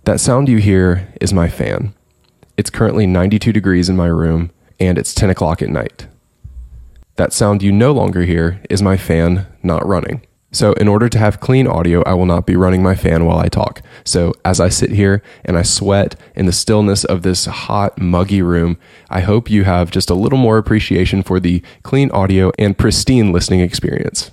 That sound you hear is my fan. It's currently 92 degrees in my room, and it's 10 o'clock at night. That sound you no longer hear is my fan not running. So in order to have clean audio, I will not be running my fan while I talk. So as I sit here and I sweat in the stillness of this hot, muggy room, I hope you have just a little more appreciation for the clean audio and pristine listening experience.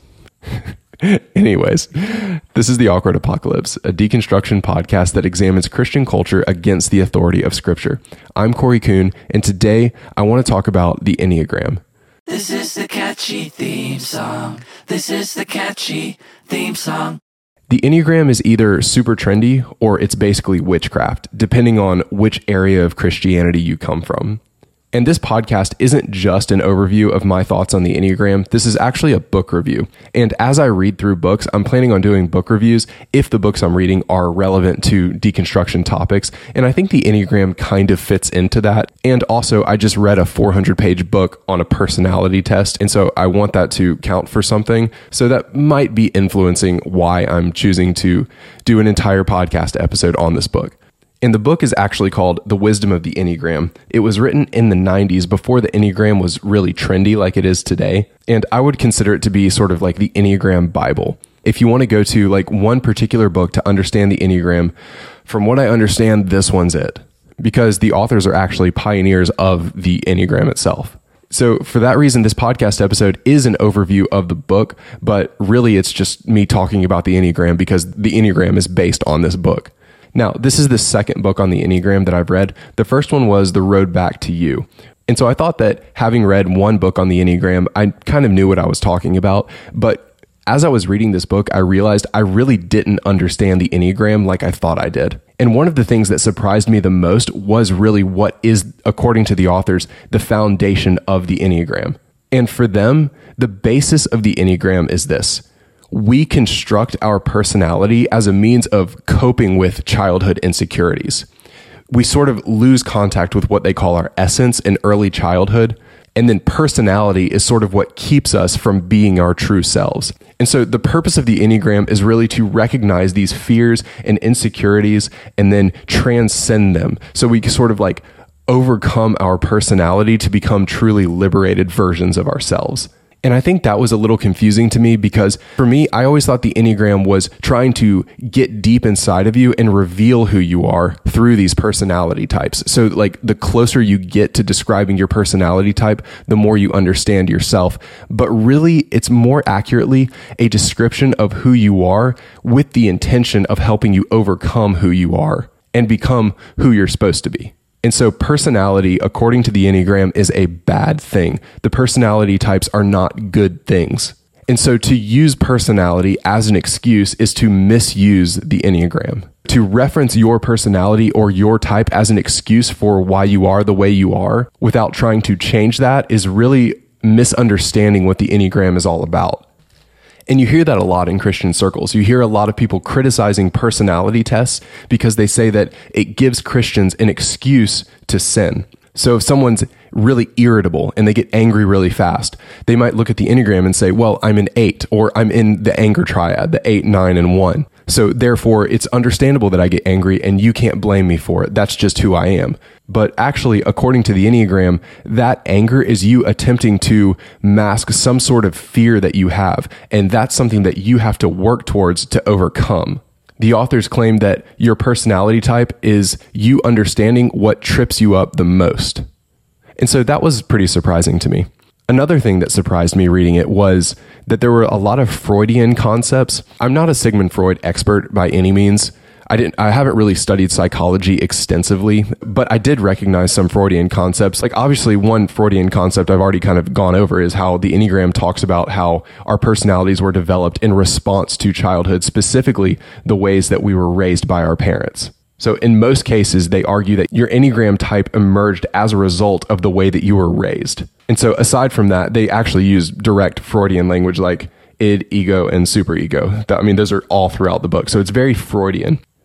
Anyways, this is The Awkward Apocalypse, a deconstruction podcast that examines Christian culture against the authority of Scripture. I'm Corey Kuhn, and today I want to talk about the Enneagram. This is the catchy theme song. This is the catchy theme song. The Enneagram is either super trendy or it's basically witchcraft, depending on which area of Christianity you come from. And this podcast isn't just an overview of my thoughts on the Enneagram. This is actually a book review. And as I read through books, I'm planning on doing book reviews if the books I'm reading are relevant to deconstruction topics. And I think the Enneagram kind of fits into that. And also, I just read a 400-page book on a personality test. And so I want that to count for something. So that might be influencing why I'm choosing to do an entire podcast episode on this book. And the book is actually called The Wisdom of the Enneagram. It was written in the 90s before the Enneagram was really trendy like it is today. And I would consider it to be sort of like the Enneagram Bible. If you want to go to like one particular book to understand the Enneagram, from what I understand, this one's it. Because the authors are actually pioneers of the Enneagram itself. So for that reason, this podcast episode is an overview of the book, but really it's just me talking about the Enneagram because the Enneagram is based on this book. Now, this is the second book on the Enneagram that I've read. The first one was The Road Back to You. And so I thought that having read one book on the Enneagram, I kind of knew what I was talking about. But as I was reading this book, I realized I really didn't understand the Enneagram like I thought I did. And one of the things that surprised me the most was really what is, according to the authors, the foundation of the Enneagram. And for them, the basis of the Enneagram is this. We construct our personality as a means of coping with childhood insecurities. We sort of lose contact with what they call our essence in early childhood, and then personality is sort of what keeps us from being our true selves. And so the purpose of the Enneagram is really to recognize these fears and insecurities and then transcend them. So we can sort of like overcome our personality to become truly liberated versions of ourselves. And I think that was a little confusing to me because for me, I always thought the Enneagram was trying to get deep inside of you and reveal who you are through these personality types. So like the closer you get to describing your personality type, the more you understand yourself. But really, it's more accurately a description of who you are with the intention of helping you overcome who you are and become who you're supposed to be. And so personality, according to the Enneagram, is a bad thing. The personality types are not good things. And so to use personality as an excuse is to misuse the Enneagram. To reference your personality or your type as an excuse for why you are the way you are without trying to change that is really misunderstanding what the Enneagram is all about. And you hear that a lot in Christian circles. You hear a lot of people criticizing personality tests because they say that it gives Christians an excuse to sin. So if someone's really irritable and they get angry really fast, they might look at the Enneagram and say, well, I'm an 8 or I'm in the anger triad, the 8, 9, and 1. So therefore, it's understandable that I get angry and you can't blame me for it. That's just who I am. But actually, according to the Enneagram, that anger is you attempting to mask some sort of fear that you have. And that's something that you have to work towards to overcome. The authors claim that your personality type is you understanding what trips you up the most. And so that was pretty surprising to me. Another thing that surprised me reading it was that there were a lot of Freudian concepts. I'm not a Sigmund Freud expert by any means. I haven't really studied psychology extensively, but I did recognize some Freudian concepts. Like obviously one Freudian concept I've already kind of gone over is how the Enneagram talks about how our personalities were developed in response to childhood, specifically the ways that we were raised by our parents. So in most cases, they argue that your Enneagram type emerged as a result of the way that you were raised. And so aside from that, they actually use direct Freudian language like id, ego, and superego. I mean, those are all throughout the book. So it's very Freudian.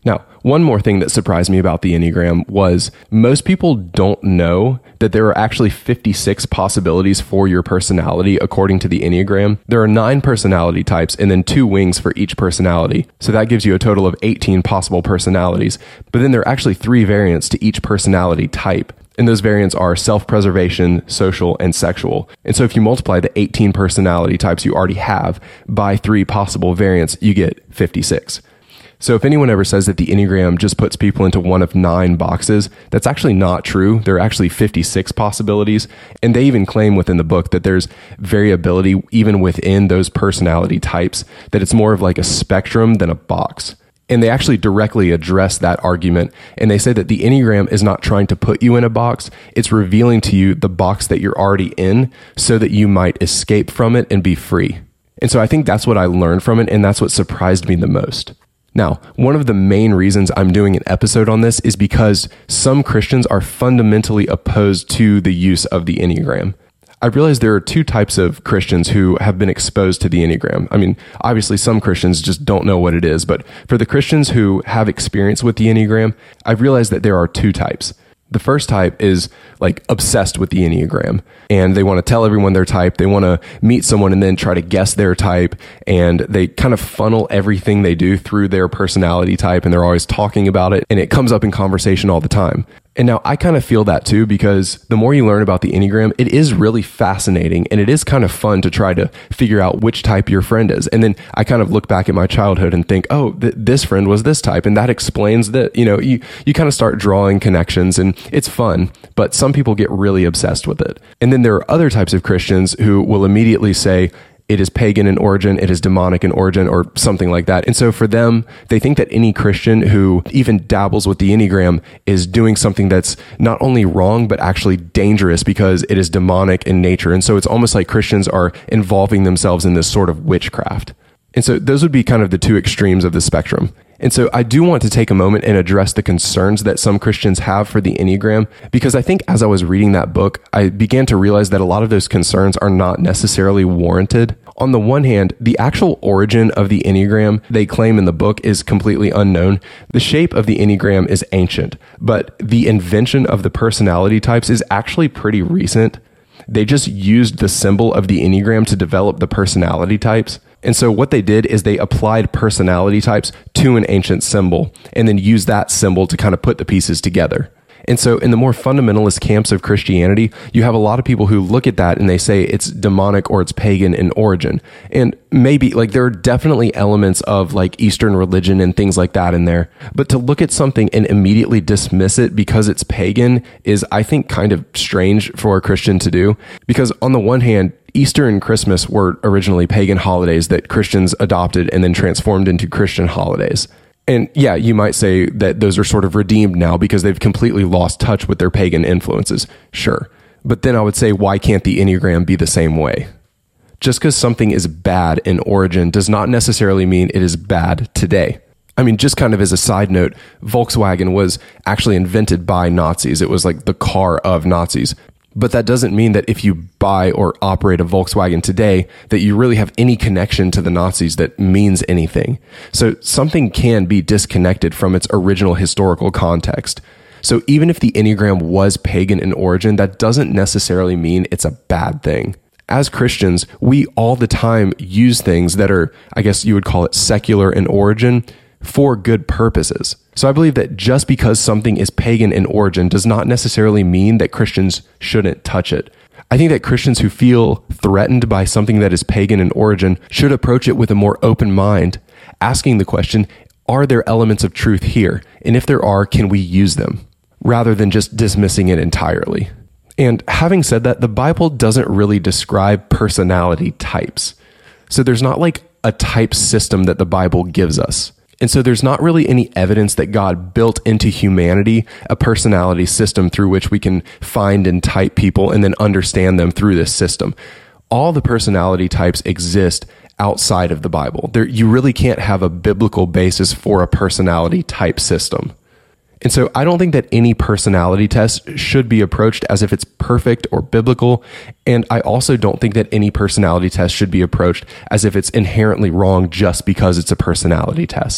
Now, one more thing that surprised me about the Enneagram was most people don't know that there are actually 56 possibilities for your personality according to the Enneagram. There are 9 personality types and then 2 wings for each personality. So that gives you a total of 18 possible personalities. But then there are actually 3 variants to each personality type. And those variants are self-preservation, social, and sexual. And so if you multiply the 18 personality types you already have by 3 possible variants, you get 56. So if anyone ever says that the Enneagram just puts people into one of 9 boxes, that's actually not true. There are actually 56 possibilities. And they even claim within the book that there's variability even within those personality types, that it's more of like a spectrum than a box. And they actually directly address that argument. And they say that the Enneagram is not trying to put you in a box. It's revealing to you the box that you're already in so that you might escape from it and be free. And so I think that's what I learned from it. And that's what surprised me the most. Now, one of the main reasons I'm doing an episode on this is because some Christians are fundamentally opposed to the use of the Enneagram. I realize there are 2 types of Christians who have been exposed to the Enneagram. I mean, obviously some Christians just don't know what it is, but for the Christians who have experience with the Enneagram, I've realized that there are 2 types. The first type is like obsessed with the Enneagram, and they want to tell everyone their type. They want to meet someone and then try to guess their type, and they kind of funnel everything they do through their personality type, and they're always talking about it, and it comes up in conversation all the time. And now I kind of feel that too, because the more you learn about the Enneagram, it is really fascinating, and it is kind of fun to try to figure out which type your friend is. And then I kind of look back at my childhood and think, oh, this friend was this type, and that explains that. You kind of start drawing connections, and it's fun, but some people get really obsessed with it. And then there are other types of Christians who will immediately say, it is pagan in origin, it is demonic in origin, or something like that. And so for them, they think that any Christian who even dabbles with the Enneagram is doing something that's not only wrong, but actually dangerous because it is demonic in nature. And so it's almost like Christians are involving themselves in this sort of witchcraft. And so those would be kind of the 2 extremes of the spectrum. And so I do want to take a moment and address the concerns that some Christians have for the Enneagram, because I think as I was reading that book, I began to realize that a lot of those concerns are not necessarily warranted. On the one hand, the actual origin of the Enneagram they claim in the book is completely unknown. The shape of the Enneagram is ancient, but the invention of the personality types is actually pretty recent. They just used the symbol of the Enneagram to develop the personality types. And so what they did is they applied personality types to an ancient symbol and then used that symbol to kind of put the pieces together. And so in the more fundamentalist camps of Christianity, you have a lot of people who look at that and they say it's demonic or it's pagan in origin. And maybe there are definitely elements of Eastern religion and things like that in there. But to look at something and immediately dismiss it because it's pagan is, I think, kind of strange for a Christian to do. Because on the one hand, Easter and Christmas were originally pagan holidays that Christians adopted and then transformed into Christian holidays. And yeah, you might say that those are sort of redeemed now because they've completely lost touch with their pagan influences. Sure. But then I would say, why can't the Enneagram be the same way? Just because something is bad in origin does not necessarily mean it is bad today. I mean, just kind of as a side note, Volkswagen was actually invented by Nazis. It was like the car of Nazis. But that doesn't mean that if you buy or operate a Volkswagen today, that you really have any connection to the Nazis that means anything. So something can be disconnected from its original historical context. So even if the Enneagram was pagan in origin, that doesn't necessarily mean it's a bad thing. As Christians, we all the time use things that are, I guess you would call it secular in origin, for good purposes. So I believe that just because something is pagan in origin does not necessarily mean that Christians shouldn't touch it. I think that Christians who feel threatened by something that is pagan in origin should approach it with a more open mind, asking the question, are there elements of truth here? And if there are, can we use them? Rather than just dismissing it entirely. And having said that, the Bible doesn't really describe personality types. So there's not a type system that the Bible gives us. And so there's not really any evidence that God built into humanity a personality system through which we can find and type people and then understand them through this system. All the personality types exist outside of the Bible. You really can't have a biblical basis for a personality type system. And so I don't think that any personality test should be approached as if it's perfect or biblical. And I also don't think that any personality test should be approached as if it's inherently wrong just because it's a personality test.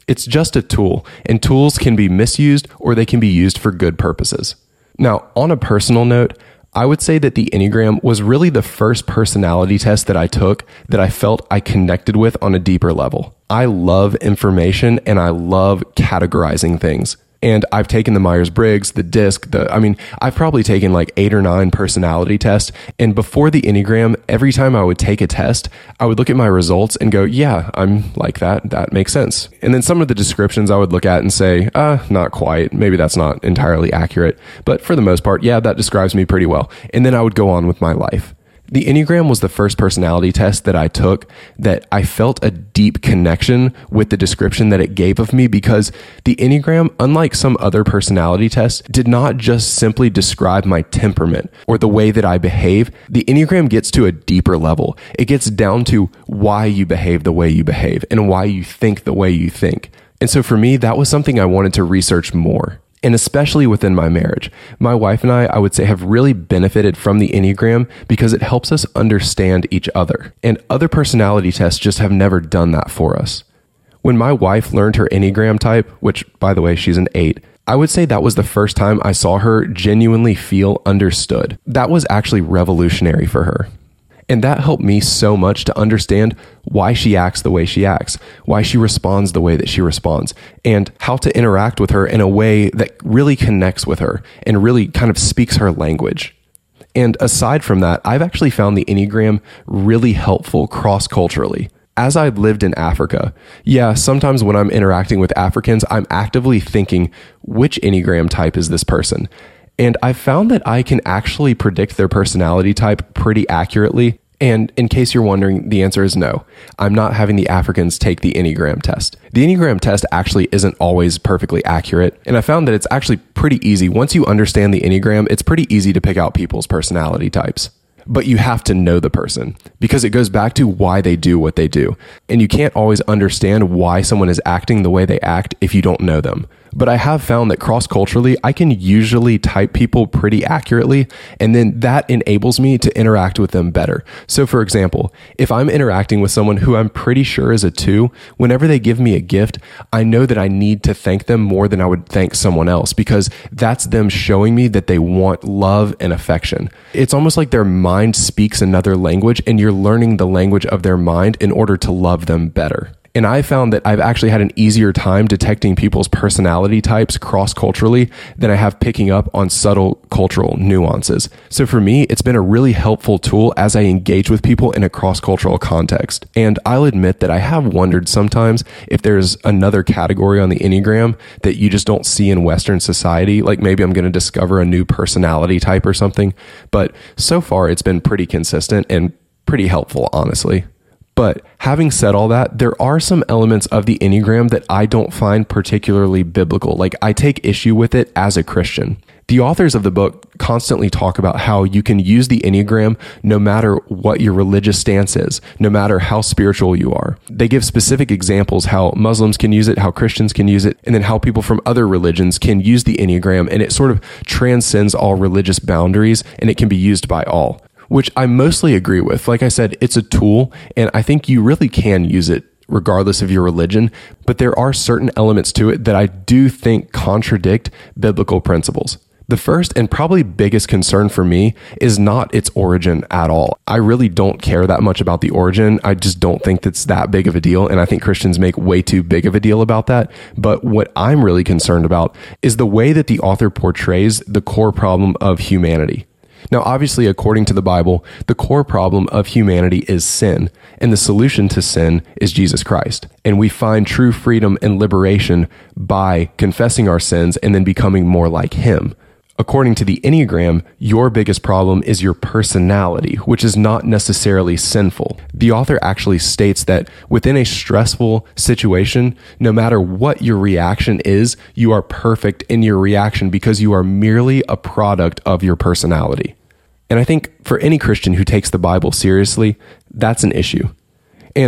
It's just a tool, and tools can be misused or they can be used for good purposes. Now, on a personal note, I would say that the Enneagram was really the first personality test that I took that I felt I connected with on a deeper level. I love information and I love categorizing things. And I've taken the Myers-Briggs, the DISC, I've probably taken like 8 or 9 personality tests. And before the Enneagram, every time I would take a test, I would look at my results and go, yeah, I'm like that. That makes sense. And then some of the descriptions I would look at and say, not quite. Maybe that's not entirely accurate. But for the most part, yeah, that describes me pretty well. And then I would go on with my life. The Enneagram was the first personality test that I took that I felt a deep connection with the description that it gave of me, because the Enneagram, unlike some other personality tests, did not just simply describe my temperament or the way that I behave. The Enneagram gets to a deeper level. It gets down to why you behave the way you behave and why you think the way you think. And so for me, that was something I wanted to research more. And especially within my marriage, my wife and I would say, have really benefited from the Enneagram because it helps us understand each other. And other personality tests just have never done that for us. When my wife learned her Enneagram type, which, by the way, she's an 8, I would say that was the first time I saw her genuinely feel understood. That was actually revolutionary for her. And that helped me so much to understand why she acts the way she acts, why she responds the way that she responds, and how to interact with her in a way that really connects with her and really kind of speaks her language. And aside from that, I've actually found the Enneagram really helpful cross-culturally. As I've lived in Africa, sometimes when I'm interacting with Africans, I'm actively thinking, which Enneagram type is this person? And I've found that I can actually predict their personality type pretty accurately. And in case you're wondering, the answer is no. I'm not having the Africans take the Enneagram test. The Enneagram test actually isn't always perfectly accurate. And I found that it's actually pretty easy. Once you understand the Enneagram, it's pretty easy to pick out people's personality types. But you have to know the person, because it goes back to why they do what they do. And you can't always understand why someone is acting the way they act if you don't know them. But I have found that cross-culturally, I can usually type people pretty accurately, and then that enables me to interact with them better. So for example, if I'm interacting with someone who I'm pretty sure is a 2, whenever they give me a gift, I know that I need to thank them more than I would thank someone else, because that's them showing me that they want love and affection. It's almost like their mind speaks another language, and you're learning the language of their mind in order to love them better. And I found that I've actually had an easier time detecting people's personality types cross-culturally than I have picking up on subtle cultural nuances. So for me, it's been a really helpful tool as I engage with people in a cross-cultural context. And I'll admit that I have wondered sometimes if there's another category on the Enneagram that you just don't see in Western society. Like maybe I'm going to discover a new personality type or something. But so far, it's been pretty consistent and pretty helpful, honestly. But having said all that, there are some elements of the Enneagram that I don't find particularly biblical. Like, I take issue with it as a Christian. The authors of the book constantly talk about how you can use the Enneagram no matter what your religious stance is, no matter how spiritual you are. They give specific examples how Muslims can use it, how Christians can use it, and then how people from other religions can use the Enneagram, and it sort of transcends all religious boundaries, and it can be used by all, which I mostly agree with. Like I said, it's a tool, and I think you really can use it regardless of your religion, but there are certain elements to it that I do think contradict biblical principles. The first and probably biggest concern for me is not its origin at all. I really don't care that much about the origin. I just don't think that's that big of a deal, and I think Christians make way too big of a deal about that. But what I'm really concerned about is the way that the author portrays the core problem of humanity. Now, obviously, according to the Bible, the core problem of humanity is sin, and the solution to sin is Jesus Christ. And we find true freedom and liberation by confessing our sins and then becoming more like Him. According to the Enneagram, your biggest problem is your personality, which is not necessarily sinful. The author actually states that within a stressful situation, no matter what your reaction is, you are perfect in your reaction because you are merely a product of your personality. And I think for any Christian who takes the Bible seriously, that's an issue. And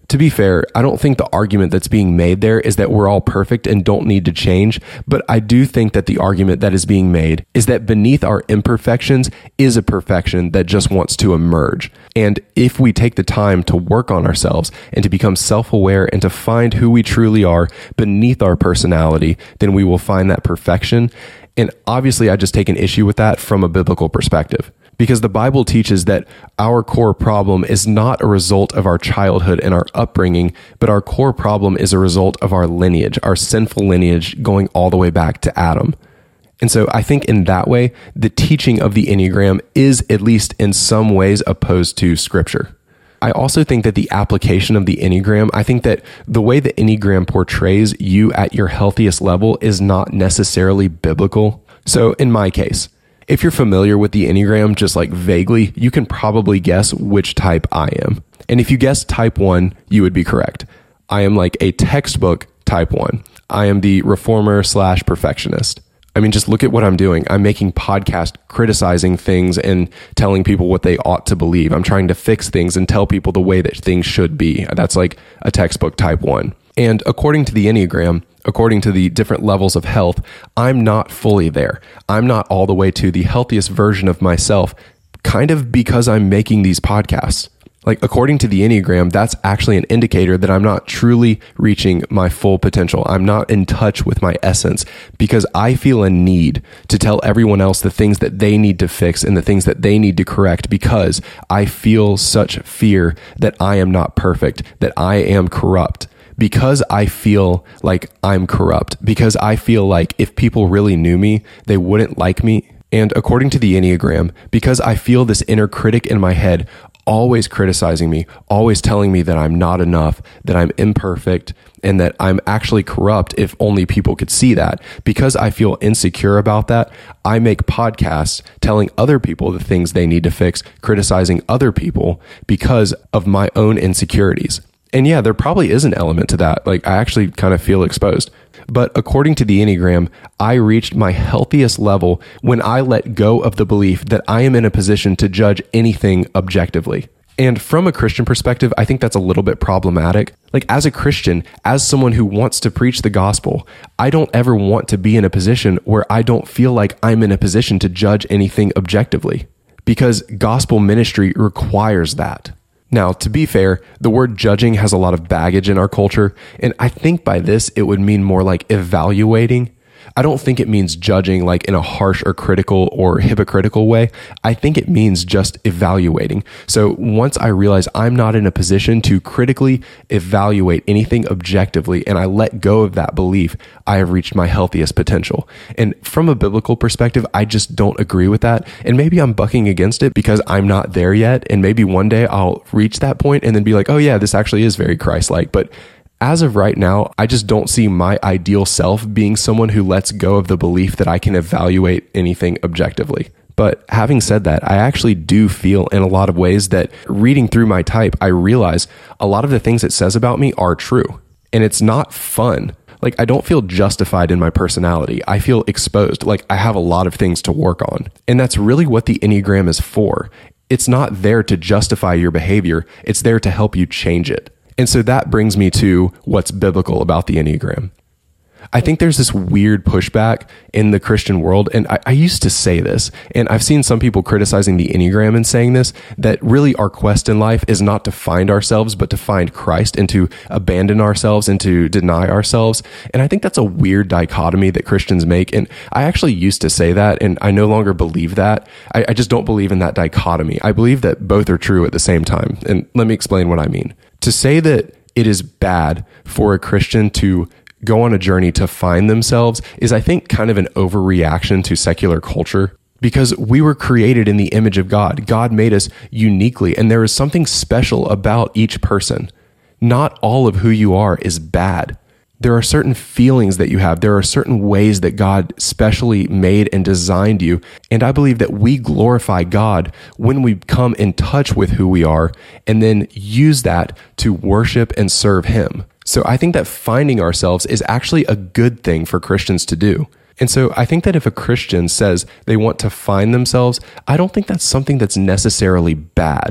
To be fair, I don't think the argument that's being made there is that we're all perfect and don't need to change, but I do think that the argument that is being made is that beneath our imperfections is a perfection that just wants to emerge. And if we take the time to work on ourselves and to become self-aware and to find who we truly are beneath our personality, then we will find that perfection. And obviously, I just take an issue with that from a biblical perspective. Because the Bible teaches that our core problem is not a result of our childhood and our upbringing, but our core problem is a result of our lineage, our sinful lineage going all the way back to Adam. And so I think in that way, the teaching of the Enneagram is at least in some ways opposed to Scripture. I also think that the application of the Enneagram, I think that the way the Enneagram portrays you at your healthiest level is not necessarily biblical. So in my case, if you're familiar with the Enneagram, just like vaguely, you can probably guess which type I am. And if you guess type 1, you would be correct. I am like a textbook type 1. I am the reformer / perfectionist. I mean, just look at what I'm doing. I'm making podcasts criticizing things and telling people what they ought to believe. I'm trying to fix things and tell people the way that things should be. That's like a textbook type 1. And according to the Enneagram, according to the different levels of health, I'm not fully there. I'm not all the way to the healthiest version of myself, kind of because I'm making these podcasts. Like, according to the Enneagram, that's actually an indicator that I'm not truly reaching my full potential. I'm not in touch with my essence because I feel a need to tell everyone else the things that they need to fix and the things that they need to correct because I feel such fear that I am not perfect, that I am corrupt. Because I feel like I'm corrupt, because I feel like if people really knew me, they wouldn't like me. And according to the Enneagram, because I feel this inner critic in my head always criticizing me, always telling me that I'm not enough, that I'm imperfect, and that I'm actually corrupt if only people could see that. Because I feel insecure about that, I make podcasts telling other people the things they need to fix, criticizing other people because of my own insecurities. And yeah, there probably is an element to that. Like, I actually kind of feel exposed. But according to the Enneagram, I reached my healthiest level when I let go of the belief that I am in a position to judge anything objectively. And from a Christian perspective, I think that's a little bit problematic. Like, as a Christian, as someone who wants to preach the gospel, I don't ever want to be in a position where I don't feel like I'm in a position to judge anything objectively, because gospel ministry requires that. Now, to be fair, the word judging has a lot of baggage in our culture, and I think by this, it would mean more like evaluating. I don't think it means judging like in a harsh or critical or hypocritical way. I think it means just evaluating. So once I realize I'm not in a position to critically evaluate anything objectively, and I let go of that belief, I have reached my healthiest potential. And from a biblical perspective, I just don't agree with that. And maybe I'm bucking against it because I'm not there yet. And maybe one day I'll reach that point and then be like, oh yeah, this actually is very Christ-like. But as of right now, I just don't see my ideal self being someone who lets go of the belief that I can evaluate anything objectively. But having said that, I actually do feel in a lot of ways that reading through my type, I realize a lot of the things it says about me are true. And it's not fun. Like, I don't feel justified in my personality. I feel exposed. Like, I have a lot of things to work on. And that's really what the Enneagram is for. It's not there to justify your behavior. It's there to help you change it. And so that brings me to what's biblical about the Enneagram. I think there's this weird pushback in the Christian world, and I used to say this, and I've seen some people criticizing the Enneagram and saying this, that really our quest in life is not to find ourselves, but to find Christ and to abandon ourselves and to deny ourselves. And I think that's a weird dichotomy that Christians make, and I actually used to say that, and I no longer believe that. I just don't believe in that dichotomy. I believe that both are true at the same time, and let me explain what I mean. To say that it is bad for a Christian to go on a journey to find themselves is, I think, kind of an overreaction to secular culture, because we were created in the image of God. God made us uniquely, and there is something special about each person. Not all of who you are is bad. There are certain feelings that you have. There are certain ways that God specially made and designed you. And I believe that we glorify God when we come in touch with who we are and then use that to worship and serve Him. So I think that finding ourselves is actually a good thing for Christians to do. And so I think that if a Christian says they want to find themselves, I don't think that's something that's necessarily bad.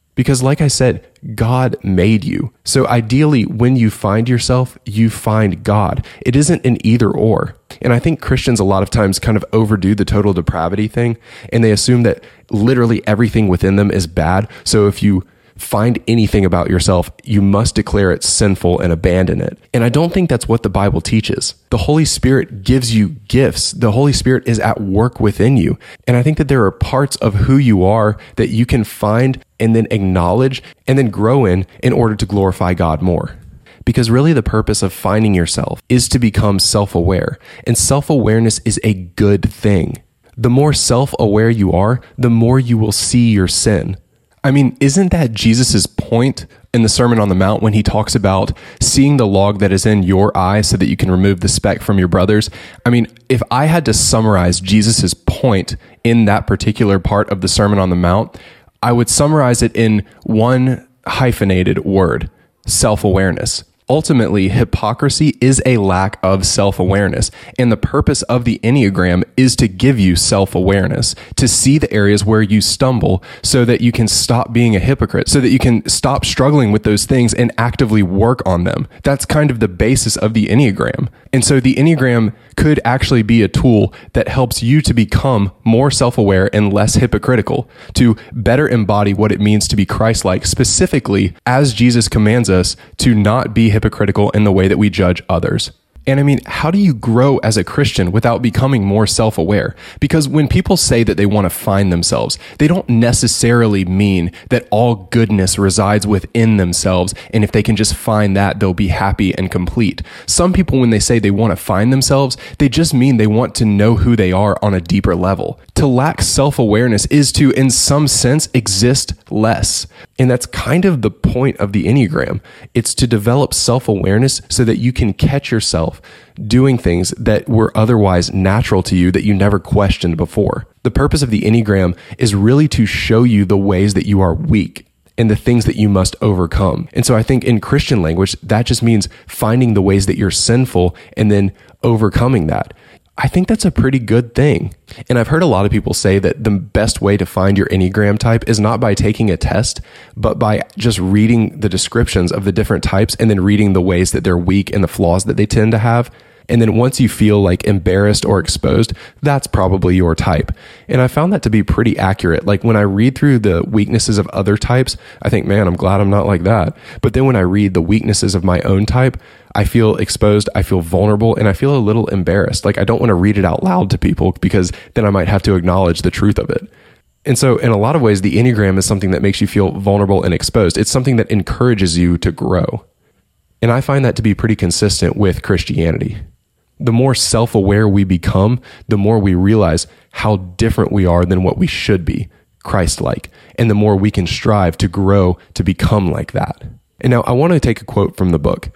Because like I said, God made you. So ideally, when you find yourself, you find God. It isn't an either or. And I think Christians a lot of times kind of overdo the total depravity thing, and they assume that literally everything within them is bad. So if you find anything about yourself, you must declare it sinful and abandon it. And I don't think that's what the Bible teaches. The Holy Spirit gives you gifts. The Holy Spirit is at work within you. And I think that there are parts of who you are that you can find and then acknowledge and then grow in order to glorify God more. Because really the purpose of finding yourself is to become self-aware. And self-awareness is a good thing. The more self-aware you are, the more you will see your sin. I mean, isn't that Jesus's point in the Sermon on the Mount when he talks about seeing the log that is in your eye so that you can remove the speck from your brother's? I mean, if I had to summarize Jesus's point in that particular part of the Sermon on the Mount, I would summarize it in one hyphenated word: self-awareness. Ultimately, hypocrisy is a lack of self-awareness, and the purpose of the Enneagram is to give you self-awareness, to see the areas where you stumble so that you can stop being a hypocrite, so that you can stop struggling with those things and actively work on them. That's kind of the basis of the Enneagram. And so the Enneagram could actually be a tool that helps you to become more self-aware and less hypocritical, to better embody what it means to be Christ-like, specifically as Jesus commands us to not be hypocritical in the way that we judge others. And I mean, how do you grow as a Christian without becoming more self-aware? Because when people say that they want to find themselves, they don't necessarily mean that all goodness resides within themselves, and if they can just find that, they'll be happy and complete. Some people, when they say they want to find themselves, they just mean they want to know who they are on a deeper level. To lack self-awareness is to, in some sense, exist less. And that's kind of the point of the Enneagram. It's to develop self-awareness so that you can catch yourself doing things that were otherwise natural to you that you never questioned before. The purpose of the Enneagram is really to show you the ways that you are weak and the things that you must overcome. And so I think in Christian language, that just means finding the ways that you're sinful and then overcoming that. I think that's a pretty good thing. And I've heard a lot of people say that the best way to find your Enneagram type is not by taking a test, but by just reading the descriptions of the different types and then reading the ways that they're weak and the flaws that they tend to have. And then once you feel like embarrassed or exposed, that's probably your type. And I found that to be pretty accurate. Like when I read through the weaknesses of other types, I think, man, I'm glad I'm not like that. But then when I read the weaknesses of my own type, I feel exposed, I feel vulnerable, and I feel a little embarrassed. Like I don't want to read it out loud to people because then I might have to acknowledge the truth of it. And so in a lot of ways, the Enneagram is something that makes you feel vulnerable and exposed. It's something that encourages you to grow. And I find that to be pretty consistent with Christianity. The more self-aware we become, the more we realize how different we are than what we should be, Christ-like, and the more we can strive to grow to become like that. And now I want to take a quote from the book.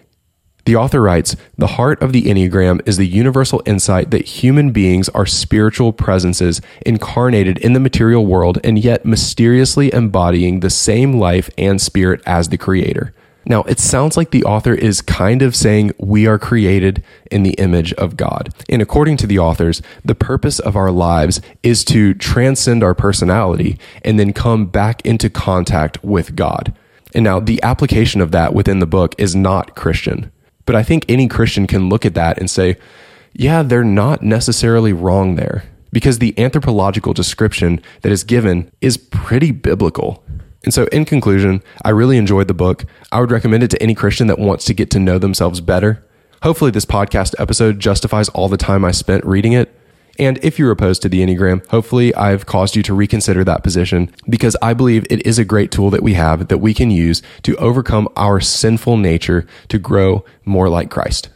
The author writes, "The heart of the Enneagram is the universal insight that human beings are spiritual presences incarnated in the material world and yet mysteriously embodying the same life and spirit as the Creator." Now, it sounds like the author is kind of saying we are created in the image of God. And according to the authors, the purpose of our lives is to transcend our personality and then come back into contact with God. And now the application of that within the book is not Christian. But I think any Christian can look at that and say, yeah, they're not necessarily wrong there, because the anthropological description that is given is pretty biblical. And so in conclusion, I really enjoyed the book. I would recommend it to any Christian that wants to get to know themselves better. Hopefully this podcast episode justifies all the time I spent reading it. And if you're opposed to the Enneagram, hopefully I've caused you to reconsider that position, because I believe it is a great tool that we have that we can use to overcome our sinful nature to grow more like Christ.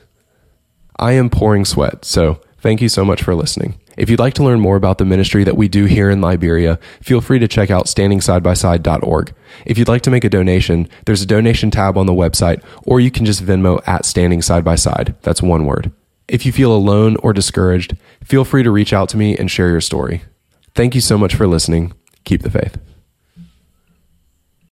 I am pouring sweat, so thank you so much for listening. If you'd like to learn more about the ministry that we do here in Liberia, feel free to check out standingsidebyside.org. If you'd like to make a donation, there's a donation tab on the website, or you can just Venmo at Standing Side by Side. That's one word. If you feel alone or discouraged, feel free to reach out to me and share your story. Thank you so much for listening. Keep the faith.